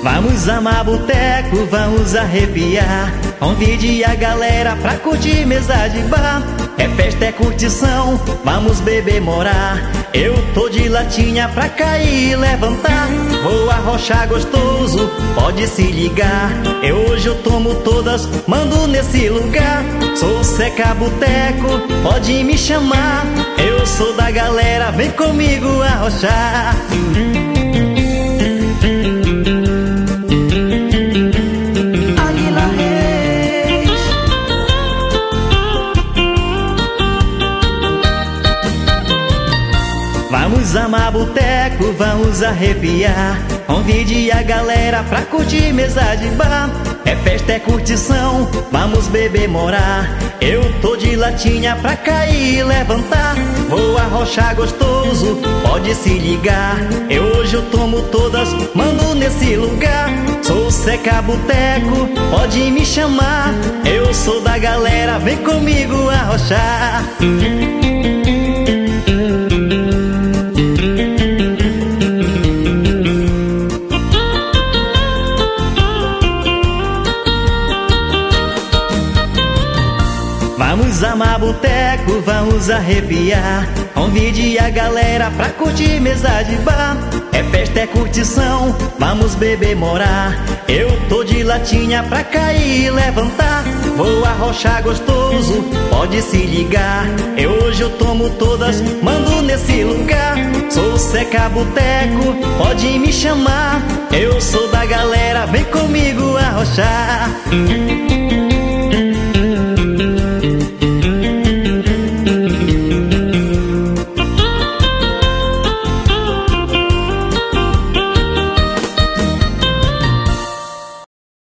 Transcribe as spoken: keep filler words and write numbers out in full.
Vamos amar boteco, vamos arrepiar. Convide a galera pra curtir mesa de bar. É festa, é curtição, vamos beber, morar. Eu tô de latinha pra cair e levantar. Vou arrochar gostoso, pode se ligar. Eu hoje eu tomo todas, mando nesse lugar. Sou Seca Boteco, pode me chamar. Eu sou da galera, vem comigo arrochar. Vamos amar boteco, vamos arrepiar. Convide a galera pra curtir mesa de bar. É festa, é curtição, vamos beber, morar. Eu tô de latinha pra cair e levantar. Vou arrochar gostoso, pode se ligar. Eu hoje eu tomo todas, mando nesse lugar. Sou Seca Boteco, pode me chamar. Eu sou da galera, vem comigo arrochar. Vamos amar boteco, vamos arrepiar. Convide a galera pra curtir mesa de bar. É festa, é curtição, vamos beber, morar. Eu tô de latinha pra cair e levantar. Vou arrochar gostoso, pode se ligar. Eu hoje eu tomo todas, mando nesse lugar. Sou Seca Boteco, pode me chamar. Eu sou da galera, vem comigo arrochar.